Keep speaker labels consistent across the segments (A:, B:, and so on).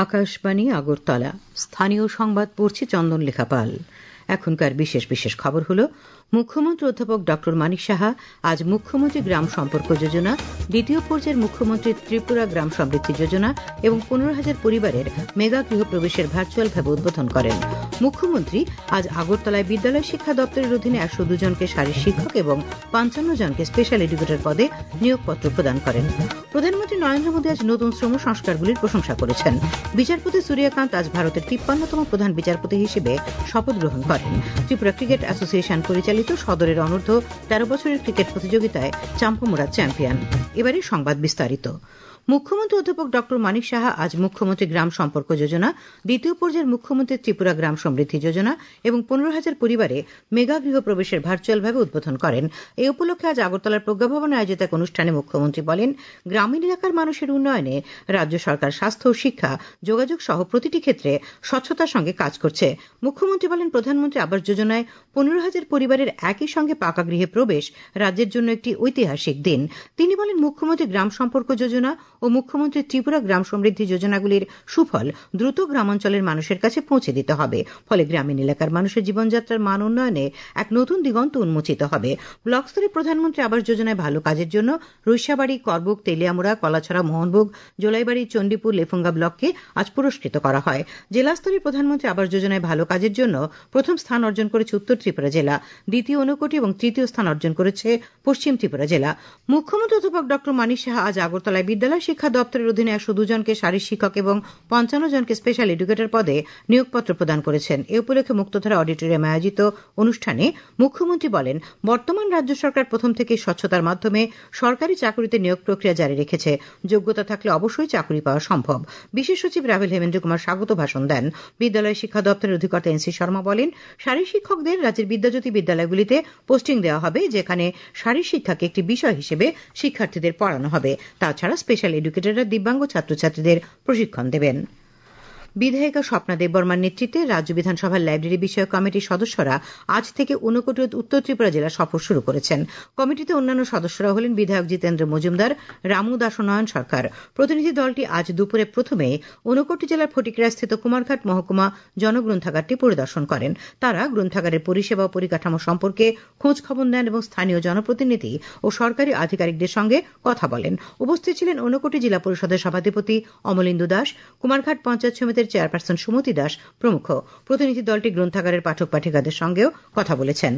A: আকাশবাণী আগরতলা। স্থানীয় সংবাদ পড়ছি চন্দন লেখা পাল। এখনকার বিশেষ বিশেষ খবর হলো, মুখ্যমন্ত্রী অধ্যাপক ডক্টর মানিক সাহা আজ মুখ্যমন্ত্রী গ্রাম সম্পর্ক যোজনা, দ্বিতীয় পর্যায়ের মুখ্যমন্ত্রী ত্রিপুরা গ্রাম সমৃদ্ধি যোজনা এবং 15,000 পরিবারের মেগা গৃহপ্রবেশের ভার্চুয়ালভাবে উদ্বোধন করেন। মুখ্যমন্ত্রী আজ আগরতলায় বিদ্যালয় শিক্ষা দপ্তরের অধীনে 102 জনকে শারীর শিক্ষক এবং 55 জনকে স্পেশাল এডুকেটর পদে নিয়োগপত্র প্রদান করেন। প্রধানমন্ত্রী নরেন্দ্র মোদী আজ নতুন শ্রম সংস্কারগুলির প্রশংসা করেছেন। বিচারপতি সূর্যকান্ত আজ ভারতের 53তম প্রধান বিচারপতি হিসেবে শপথ গ্রহণ করেন। ত্রিপুরা ক্রিকেট অ্যাসোসিয়েশন পরিচালিত সদরের অনূর্ধ্ব 13 বছরের ক্রিকেট প্রতিযোগিতায় চাম্পামুড়া চ্যাম্পিয়ন। এবারে সংবাদ বিস্তারিত। মুখ্যমন্ত্রী অধ্যাপক ডক্টর মানিক সাহা আজ মুখ্যমন্ত্রী গ্রাম সম্পর্ক যোজনা, দ্বিতীয় পর্যায়ের মুখ্যমন্ত্রী ত্রিপুরা গ্রাম সমৃদ্ধি যোজনা এবং 15,000 পরিবারে মেগা গৃহপ্রবেশের ভার্চুয়ালভাবে উদ্বোধন করেন। এই উপলক্ষে আজ আগরতলার প্রজ্ঞাভবনে আয়োজিত এক অনুষ্ঠানে মুখ্যমন্ত্রী বলেন, গ্রামীণ এলাকার মানুষের উন্নয়নে রাজ্য সরকার স্বাস্থ্য ও শিক্ষা, যোগাযোগ সহ প্রতিটি ক্ষেত্রে স্বচ্ছতার সঙ্গে কাজ করছে। মুখ্যমন্ত্রী বলেন, প্রধানমন্ত্রী আবাস যোজনায় 15,000 পরিবারের একই সঙ্গে পাকা গৃহে প্রবেশ রাজ্যের জন্য একটি ঐতিহাসিক দিন। তিনি বলেন, মুখ্যমন্ত্রী গ্রাম সম্পর্ক যোজনা ও মুখ্যমন্ত্রী ত্রিপুরা গ্রাম সমৃদ্ধি যোজনাগুলির সুফল দ্রুত গ্রামাঞ্চলের মানুষের কাছে পৌঁছে দিতে হবে। ফলে গ্রামীণ এলাকার মানুষের জীবনযাত্রার মান উন্নয়নে এক নতুন দিগন্ত উন্মোচিত হবে। ব্লক স্তরে প্রধানমন্ত্রী আবাস যোজনায় ভালো কাজের জন্য রৈশাবাড়ি, করবুক, তেলিয়ামুড়া, কলাছড়া, মোহনভোগ, জোলাইবাড়ি, চণ্ডীপুর, লেফুঙ্গা ব্লককে আজ পুরস্কৃত করা হয়। জেলা স্তরে প্রধানমন্ত্রী আবাস যোজনায় ভালো কাজের জন্য প্রথম স্থান অর্জন করেছে উত্তর ত্রিপুরা জেলা, দ্বিতীয় ঊনকোটি এবং তৃতীয় স্থান অর্জন করেছে পশ্চিম ত্রিপুরা জেলা। মুখ্যমন্ত্রী অধ্যাপক ডক্টর মানিক সাহা আজ আগরতলায় বিদ্যালয় শিক্ষা দপ্তরের অধীনে 102 জনকে শারীর শিক্ষক এবং 55 জনকে স্পেশাল এডুকেটর পদে নিয়োগপত্র প্রদান করেছেন। এ উপলক্ষে মুক্তধারা অডিটোরিয়ামে আয়োজিত অনুষ্ঠানে মুখ্যমন্ত্রী বলেন, বর্তমান রাজ্য সরকার প্রথম থেকে স্বচ্ছতার মাধ্যমে সরকারি চাকরিতে নিয়োগ প্রক্রিয়া জারি রেখেছে। যোগ্যতা থাকলে অবশ্যই চাকরি পাওয়া সম্ভব। বিশেষ সচিব রাভেল হেমেন্দ্র কুমার স্বাগত ভাষণ দেন। বিদ্যালয় শিক্ষা দপ্তরের অধিকর্তা NC শর্মা বলেন, শারীর শিক্ষকদের রাজ্যের বিদ্যাজ্যোতি বিদ্যালয়গুলিতে পোস্টিং দেওয়া হবে, যেখানে শারীর শিক্ষাকে একটি বিষয় হিসেবে শিক্ষার্থীদের পড়ানো হবে। তাছাড়া স্পেশাল এডুকেটররা দিব্যাঙ্গ ছাত্রছাত্রীদের প্রশিক্ষণ দেবেন। বিধায়িকা স্বপ্না দেববর্মার নেতৃত্বে রাজ্য বিধানসভার লাইব্রেরি বিষয়ক কমিটির সদস্যরা আজ থেকে ঊনকোটি উত্তর ত্রিপুরা জেলা সফর শুরু করেছেন। কমিটিতে অন্যান্য সদস্যরা হলেন বিধায়ক জিতেন্দ্র মজুমদার, রামু দাস ও নয়ন সরকার। প্রতিনিধি দলটি আজ দুপুরে প্রথমে ঊনকোটি জেলার ফটিকরায়স্থিত কুমারঘাট মহকুমা জনগ্রন্থাগারটি পরিদর্শন করেন। তারা গ্রন্থাগারের পরিষেবা ও পরিকাঠামো সম্পর্কে খোঁজ খবর নেন এবং স্থানীয় জনপ্রতিনিধি ও সরকারি আধিকারিকদের সঙ্গে কথা বলেন। উপস্থিত ছিলেন ঊনকোটি জেলা পরিষদের সভাধিপতি অমলেন্দু দাস, কুমারঘাট পঞ্চায়েত সমিতির চেয়ারপারসন সুমতি দাস প্রমুখ। প্রতিনিধি দলটি গ্রন্থাগারের পাঠক পাঠিকাদের সঙ্গেও কথা বলেছেন।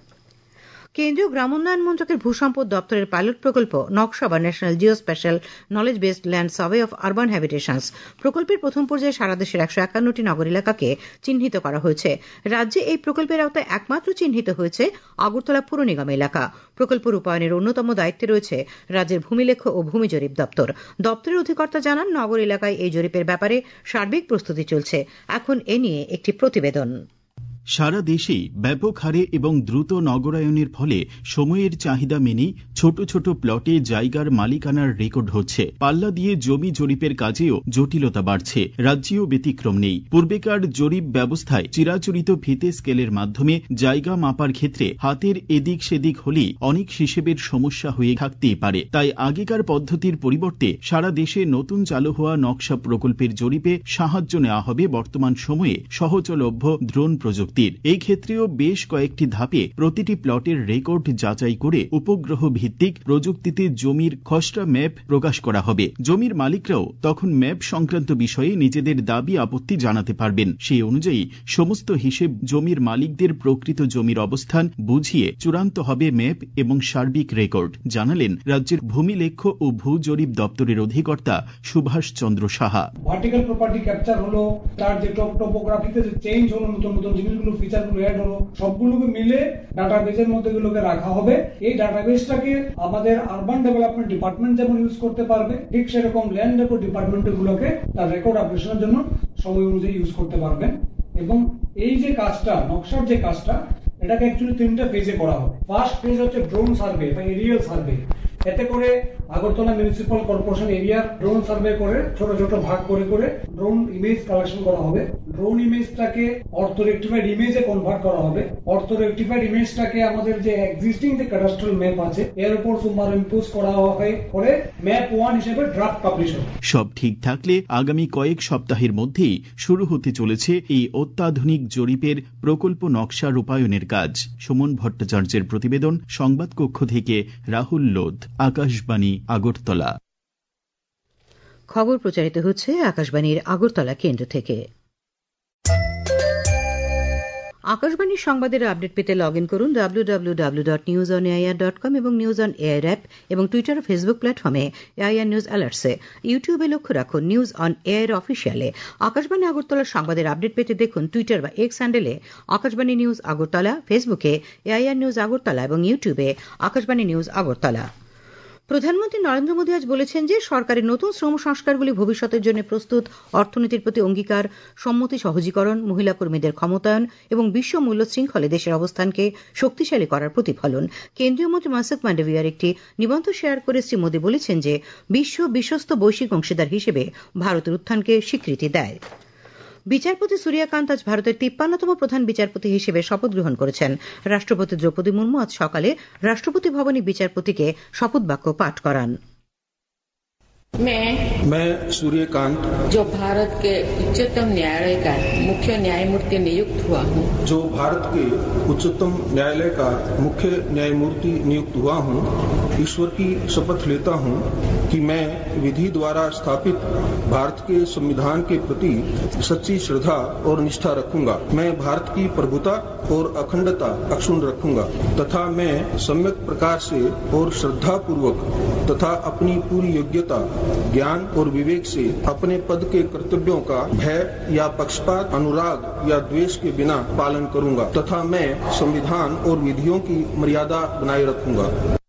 A: কেন্দ্রীয় গ্রাম উন্নয়ন মন্ত্রকের ভূসম্পদ দপ্তরের পাইলট প্রকল্প নকশা বা national geospatial knowledge based land survey of urban habitations প্রকল্পের প্রথম পর্যায়ে সারা দেশের 151টি নগর এলাকাকে চিহ্নিত করা হয়েছে। রাজ্যে এই প্রকল্পের আওতায় একমাত্র চিহ্নিত হয়েছে আগরতলা পুর নিগম এলাকা। প্রকল্প রূপায়ণের অন্যতম দায়িত্বে রয়েছে রাজ্যের ভূমিলেখ্য ও ভূমি জরিপ দপ্তর। দপ্তরের অধিকর্তা জানান, নগর এলাকায় এই জরিপের ব্যাপারে সার্বিক প্রস্তুতি চলছে। এখন এ নিয়ে একটি প্রতিবেদন।
B: সারা দেশেই ব্যাপক হারে এবং দ্রুত নগরায়নের ফলে সময়ের চাহিদা মেনেই ছোট ছোট প্লটে জায়গার মালিকানার রেকর্ড হচ্ছে। পাল্লা দিয়ে জমি জরিপের কাজেও জটিলতা বাড়ছে। রাজ্যেও ব্যতিক্রম নেই। পূর্বেকার জরিপ ব্যবস্থায় চিরাচরিত ফিতে স্কেলের মাধ্যমে জায়গা মাপার ক্ষেত্রে হাতের এদিক সেদিক হলেই অনেক হিসেবের সমস্যা হয়ে থাকতেই পারে। তাই আগেকার পদ্ধতির পরিবর্তে সারা দেশে নতুন চালু হওয়া নকশা প্রকল্পের জরিপে সাহায্য নেওয়া হবে বর্তমান সময়ে সহজলভ্য ড্রোন প্রযুক্তি। এই ক্ষেত্রেও বেশ কয়েকটি ধাপে প্রতিটি প্লটের রেকর্ড যাচাই করে উপগ্রহ ভিত্তিক প্রযুক্তিতে জমির খসড়া ম্যাপ প্রকাশ করা হবে। জমির মালিকরাও তখন ম্যাপ সংক্রান্ত বিষয়ে নিজেদের দাবি আপত্তি জানাতে পারবেন। সেই অনুযায়ী সমস্ত হিসেব জমির মালিকদের প্রকৃত জমির অবস্থান বুঝিয়ে চূড়ান্ত হবে ম্যাপ এবং সার্বিক রেকর্ড, জানালেন রাজ্যের ভূমিলেখ্য ও ভূ জরিপ দপ্তরের অধিকর্তা Subhash Chandra Saha.
C: Vertical property capture হলো, তার যে টোপোগ্রাফিতে যে চেঞ্জ হলো, নতুন নতুন জিনিসগুলো ফিচারগুলো অ্যাড হলো, সবগুলোকে মিলে ডাটাবেজের মধ্যে গুলোকে রাখা হবে। এই ডাটাবেসটাকে আমাদের আরবান ডেভেলপমেন্ট ডিপার্টমেন্ট যেমন ইউজ করতে পারবে, ঠিক সেরকম ল্যান্ড রেকর্ড ডিপার্টমেন্ট গুলোকে তার রেকর্ড আপডেশনের জন্য সময় অনুযায়ী ইউজ করতে পারবেন। এবং এই যে কাজটা, নকশার যে কাজটা, এটাকে অ্যাকচুয়ালি 3টা ফেজে করা হবে। ফার্স্ট ফেজ হচ্ছে ড্রোন সার্ভে বা এরিয়াল সার্ভে। এতে করে আগরতলা মিউনিসিপাল কর্পোরেশন এরিয়ার ড্রোন সার্ভে করে ছোট ছোট ভাগ করে করে ড্রোন ইমেজ কালেকশন করা হবে। ড্রোন ইমেজটাকে অর্থোরেক্টিফাইড ইমেজে কনভার্ট করা হবে। অর্থোরেক্টিফাইড ইমেজটাকে আমাদের যে এক্সিস্টিং যে ক্যাডাস্ট্রাল ম্যাপ আছে এর উপর সুপারইম্পোজ করা হয় করে ম্যাপ 1 হিসেবে ড্রাফট পাবলিশ হবে।
B: সব ঠিক থাকলে আগামী কয়েক সপ্তাহের মধ্যেই শুরু হতে চলেছে এই অত্যাধুনিক জরিপের প্রকল্প নকশা রূপায়ণের কাজ। সুমন ভট্টাচার্যের প্রতিবেদন, সংবাদ কক্ষ থেকে রাহুল লোধ, আকাশবাণী, আগরতলা।
A: খবর প্রচারিত হচ্ছে আকাশবাণীর আগরতলা কেন্দ্র থেকে। আকাশবাণীর সংবাদের আপডেট পেতে লগ ইন করুন www.newsonair.com এবং নিউজ অন এয়ার অ্যাপ এবং টুইটার ও ফেসবুক প্ল্যাটফর্মে এআইআর নিউজ অ্যালার্টসে। ইউটিউবে লক্ষ্য রাখুন নিউজ অন এয়ার অফিসিয়ালে। আকাশবাণী আগরতলার সংবাদের আপডেট পেতে দেখুন টুইটার বা এক্স হ্যান্ডেলে আকাশবাণী নিউজ আগরতলা, ফেসবুকে এআইআর নিউজ আগরতলা এবং ইউটিউবে আকাশবাণী নিউজ আগরতলা। প্রধানমন্ত্রী নরেন্দ্র মোদী আজ বলেছেন যে সরকারের নতুন শ্রম সংস্কারগুলি ভবিষ্যতের জন্য প্রস্তুত, অর্থনীতির প্রতি অঙ্গীকার, সম্মতি সহজীকরণ, মহিলা কর্মীদের ক্ষমতায়ন এবং বিশ্ব মূল্য শৃঙ্খলে দেশের অবস্থানকে শক্তিশালী করার প্রতিফলন। কেন্দ্রীয় মন্ত্রী মনসুখ মান্ডভিয়ার একটি নিবন্ধ শেয়ার করে শ্রী মোদী বলেছেন যে বিশ্বস্ত বৈশ্বিক অংশীদার হিসেবে ভারতের উত্থানকে স্বীকৃতি দেয়। বিচারপতি সূর্যকান্ত আজ ভারতের 53তম প্রধান বিচারপতি হিসেবে শপথ গ্রহণ করেছেন। রাষ্ট্রপতি দ্রৌপদী মুর্মু আজ সকালে রাষ্ট্রপতি ভবনে বিচারপতিকে শপথ বাক্য পাঠ করান।
D: मैं सूर्यकांत
E: जो भारत के उच्चतम न्यायालय का मुख्य न्यायमूर्ति नियुक्त हुआ हूँ
D: ईश्वर की शपथ लेता हूँ कि मैं विधि द्वारा स्थापित भारत के संविधान के प्रति सच्ची श्रद्धा और निष्ठा रखूंगा। मैं भारत की प्रभुता और अखंडता अक्षुण्ण रखूंगा तथा मैं सम्यक प्रकार से और श्रद्धा पूर्वक तथा अपनी पूरी योग्यता, ज्ञान और विवेक से अपने पद के कर्तव्यों का भय या पक्षपात, अनुराग या द्वेष के बिना पालन करूंगा तथा मैं संविधान और विधियों की मर्यादा बनाए रखूंगा।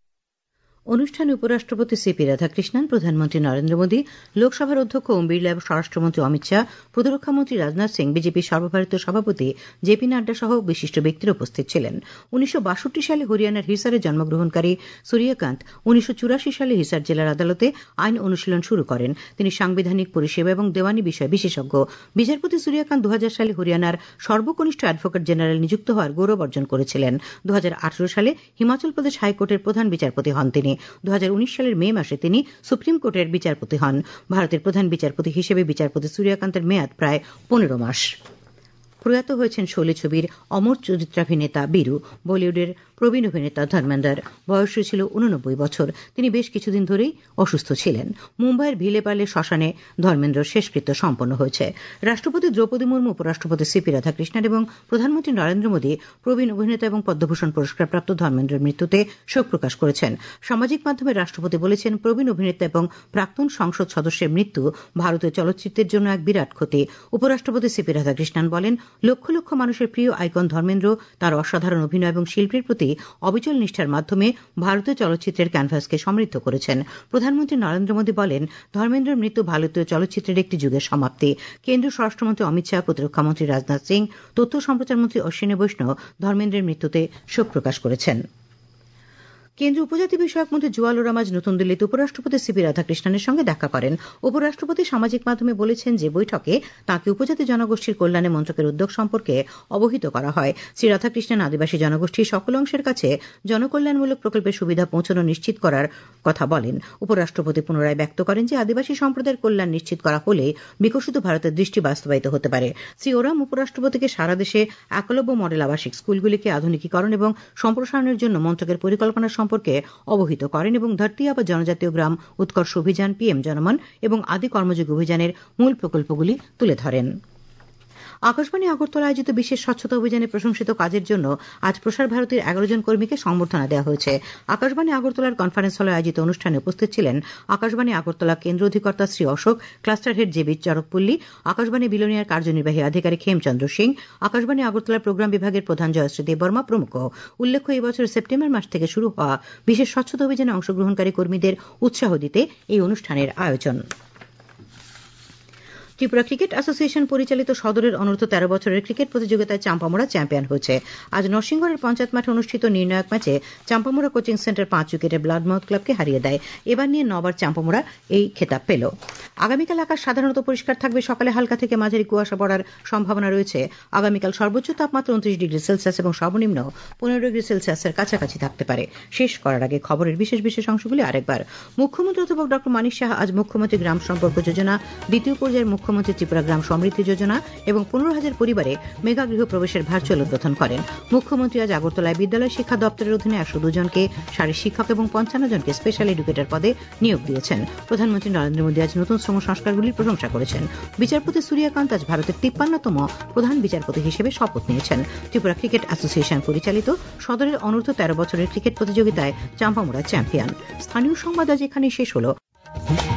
A: অনুষ্ঠানে উপরাষ্ট্রপতি সিপি রাধাকৃষ্ণন, প্রধানমন্ত্রী নরেন্দ্র মোদী, লোকসভার অধ্যক্ষ ওম বিড়লা, স্বরাষ্ট্রমন্ত্রী অমিত শাহ, প্রতিরক্ষামন্ত্রী রাজনাথ সিং, বিজেপির সর্বভারতীয় সভাপতি জেপি নাড্ডা সহ বিশিষ্ট ব্যক্তিরা উপস্থিত ছিলেন। 1962 সালে হরিয়ানার হিসারে জন্মগ্রহণকারী সূর্যকান্ত 1984 সালে হিসার জেলার আদালতে আইন অনুশীলন শুরু করেন। তিনি সাংবিধানিক পরিষেবা এবং দেওয়ানি বিষয়ে বিশেষজ্ঞ। বিচারপতি সূর্যকান্ত 2000 সালে হরিয়ানার সর্বকনিষ্ঠ অ্যাডভোকেট জেনারেল নিযুক্ত হওয়ার গৌরব অর্জন করেছিলেন। 2018 সালে হিমাচল প্রদেশ হাইকোর্টের প্রধান বিচারপতি হন তিনি। 2019 সালের মে মাসে তিনি সুপ্রিম কোর্টের বিচারপতি হন। ভারতের প্রধান বিচারপতি হিসেবে বিচারপতি সূর্যকান্তের মেয়াদ প্রায় 15 মাস। প্রয়াত হয়েছেন শোলে ছবির অমর চরিত্রাভিনেতা বীরু। বলিউডের প্রবীণ অভিনেতা ধর্মেন্দ্র। বয়স ছিল 89 বছর। তিনি বেশ কিছুদিন ধরেই অসুস্থ ছিলেন। মুম্বাইয়ের ভিলেপালে শ্মশানে ধর্মেন্দ্রর শেষকৃত্য সম্পন্ন হয়েছে। রাষ্ট্রপতি দ্রৌপদী মুর্মু, উপরাষ্ট্রপতি সিপি রাধাকৃষ্ণন এবং প্রধানমন্ত্রী নরেন্দ্র মোদী প্রবীণ অভিনেতা এবং পদ্মভূষণ পুরস্কারপ্রাপ্ত ধর্মেন্দ্রের মৃত্যুতে শোক প্রকাশ করেছেন। সামাজিক মাধ্যমে রাষ্ট্রপতি বলেছেন, প্রবীণ অভিনেতা এবং প্রাক্তন সংসদ সদস্যের মৃত্যু ভারতীয় চলচ্চিত্রের জন্য এক বিরাট ক্ষতি। উপরাষ্ট্রপতি সিপি রাধাকৃষ্ণন বলেন, লক্ষ লক্ষ মানুষের প্রিয় আইকন ধর্মেন্দ্র তার অসাধারণ অভিনয় এবং শিল্পের প্রতি অবিচল নিষ্ঠার মাধ্যমে ভারতীয় চলচ্চিত্রের ক্যানভাসকে সমৃদ্ধ করেছেন। প্রধানমন্ত্রী নরেন্দ্র মোদী বলেন, ধর্মেন্দ্রের মৃত্যু ভারতীয় চলচ্চিত্রের একটি যুগের সমাপ্তি। কেন্দ্রীয় স্বরাষ্ট্রমন্ত্রী অমিত শাহ, প্রতিরক্ষামন্ত্রী রাজনাথ সিং, তথ্য সম্প্রচার মন্ত্রী অশ্বিনী বৈষ্ণব ধর্মেন্দ্রের মৃত্যুতে শোক প্রকাশ করেছেন। কেন্দ্রীয় উপজাতি বিষয়ক মন্ত্রী জুয়াল ওরাম আজ নতুন দিল্লিতে উপরাষ্ট্রপতি সিপি রাধাকৃষ্ণনের সঙ্গে দেখা করেন। উপরাষ্ট্রপতি সামাজিক মাধ্যমে বলেছেন যে বৈঠকে তাঁকে উপজাতি জনগোষ্ঠীর কল্যাণে মন্ত্রকের উদ্যোগ সম্পর্কে অবহিত করা হয়। শ্রী রাধাকৃষ্ণন আদিবাসী জনগোষ্ঠীর সকল অংশের কাছে জনকল্যাণমূলক প্রকল্পের সুবিধা পৌঁছানো নিশ্চিত করার কথা বলেন। উপরাষ্ট্রপতি পুনরায় ব্যক্ত করেন যে আদিবাসী সম্প্রদায়ের কল্যাণ নিশ্চিত করা হলে বিকশিত ভারতের দৃষ্টি বাস্তবায়িত হতে পারে। শ্রী ওরাম উপরাষ্ট্রপতিকে সারা দেশে একলব্য মডেল আবাসিক স্কুলগুলিকে আধুনিকীকরণ এবং সম্প্রসারণের জন্য মন্ত্রকের পরিকল্পনা সম্পর্কে অবহিত করেন এবং ধরতি আবা জনজাতীয় গ্রাম উৎকর্ষ অভিযান, পিএম জনমন এবং আদি কর্মযোগী অভিযানের মূল প্রকল্পগুলি তুলে ধরেন। আকাশবাণী আগরতলা আয়োজিত বিশেষ স্বচ্ছতা অভিযানে প্রশংসিত কাজের জন্য আজ প্রসার ভারতীর 11 জন কর্মীকে সংবর্ধনা দেওয়া হয়েছে। আকাশবাণী আগরতলার কনফারেন্স হলে আয়োজিত অনুষ্ঠানে উপস্থিত ছিলেন আকাশবাণী আগরতলা কেন্দ্র অধিকর্তা Shri Ashok, cluster head JB Charakpalli, Akashvani বিলোনিয়ার কার্যনির্বাহী আধিকারিক হেমচন্দ্র সিং, আকাশবাণী আগরতলার প্রোগ্রাম বিভাগের প্রধান জয়শ্রী দেববর্মা প্রমুখ। উল্লেখ্য, এই বছর সেপ্টেম্বর মাস থেকে শুরু হওয়া বিশেষ স্বচ্ছতা অভিযানে অংশগ্রহণকারী কর্মীদের উৎসাহ দিতে এই অনুষ্ঠানের আয়োজন। ত্রিপুরা ক্রিকেট অ্যাসোসিয়েশন পরিচালিত সদরের অনূর্ধ্ব 13 বছরের ক্রিকেট প্রতিযোগিতায় চাম্পামুড়া চ্যাম্পিয়ন হয়েছে। আজ নরসিংগড়ের পঞ্চায়েত মাঠে অনুষ্ঠিত নির্ণায়ক ম্যাচে চাম্পামুড়া কোচিং সেন্টার 5 উইকেটে ব্লাডমাউথ ক্লাবকে হারিয়ে দেয়। এবার নিয়ে 9 বার চাম্পামুড়া এই খেতাব পেল। আগামীকাল আকাশ সাধারণত পরিষ্কার থাকবে। সকালে হালকা থেকে মাঝারি কুয়াশা পড়ার সম্ভাবনা রয়েছে। আগামীকাল সর্বোচ্চ তাপমাত্রা 29 ডিগ্রি সেলসিয়াস এবং সর্বনিম্ন 15 ডিগ্রি সেলসিয়াসের কাছাকাছি থাকতে পারে। শেষ করার আগে খবরের বিশেষ বিশেষ অংশগুলি আরেকবার। মুখ্যমন্ত্রী অধ্যাপক ডক্টর মানিক সাহা আজ মুখ্যমন্ত্রী গ্রাম সম্পর্ক যোজনা, দ্বিতীয় পর্যায়ের মুখ্যমন্ত্রী ত্রিপুরা গ্রাম সমৃদ্ধি যোজনা এবং 15,000 পরিবারে মেগা গৃহ প্রবেশের ভার্চুয়াল উদ্বোধন করেন। মুখ্যমন্ত্রী আজ আগরতলায় বিদ্যালয় শিক্ষা দপ্তরের অধীনে 102 জনকে শারীর শিক্ষক এবং 55 জনকে স্পেশাল এডুকেটর পদে নিয়োগ দিয়েছেন। প্রধানমন্ত্রী নরেন্দ্র মোদী আজ নতুন শ্রম সংস্কারগুলির প্রশংসা করেছেন। বিচারপতি সূর্যকান্ত আজ ভারতের 53তম প্রধান বিচারপতি হিসেবে শপথ নিয়েছেন। ত্রিপুরা ক্রিকেট অ্যাসোসিয়েশন পরিচালিত সদরের অনূর্ধ্ব 13 বছরের ক্রিকেট প্রতিযোগিতায় চাম্পামুড়া চ্যাম্পিয়ন। স্থানীয় সংবাদ আজ এখানেই শেষ হলো।